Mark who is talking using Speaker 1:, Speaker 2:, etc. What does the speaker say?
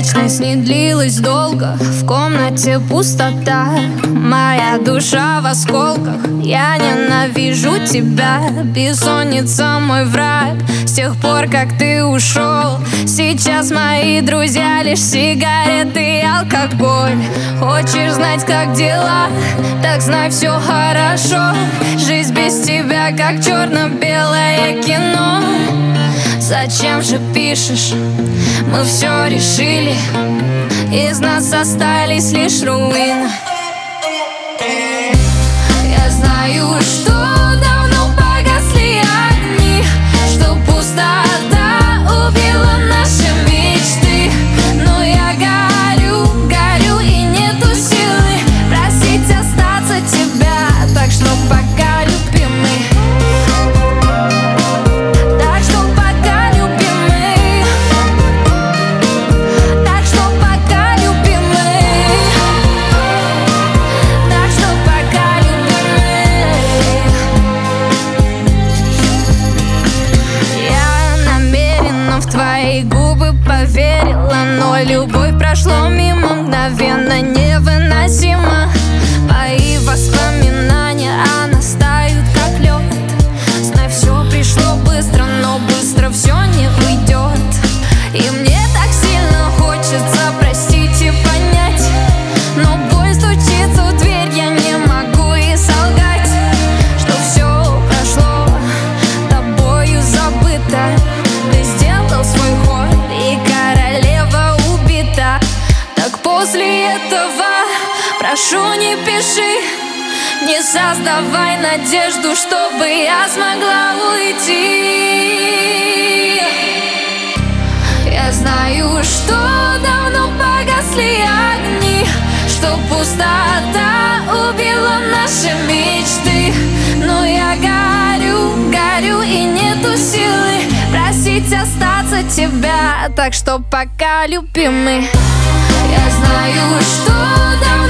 Speaker 1: Вечность не длилась долго, в комнате пустота. Моя душа в осколках, я ненавижу тебя. Бессонница мой враг, с тех пор, как ты ушел. Сейчас мои друзья лишь сигареты и алкоголь. Хочешь знать, как дела? Так знай, все хорошо. Жизнь без тебя, как черно-белое кино. Зачем же пишешь? Мы все решили. Из нас остались лишь руины. Я знаю, что давно погасли огни, что пустота убила наши мечты. Но я горю, горю, и нету силы просить остаться тебя. Так что пока, любимый, так что пока, любимый, так что пока, любимый, так что пока, любимый. Я намеренно в твои губы поверила, но любовь прошла мимо, мгновенно, невыносимо. Мои воспоминания, она стают как лед. Знай, все пришло быстро, но быстро все не уйдет. И мне так сильно хочется простить и понять, но боль стучится в дверь, я не могу и солгать, что все прошло, тобою забыто. Ты сделал свой ход, и королева убита. Так после этого прошу, не пиши, не создавай надежду, чтобы я смогла уйти. Я знаю, что давно погасли огни, что пустота убила наши мечты. Но я горю, горю, и нету силы просить остаться тебя. Так что пока, любимый, я знаю, что давно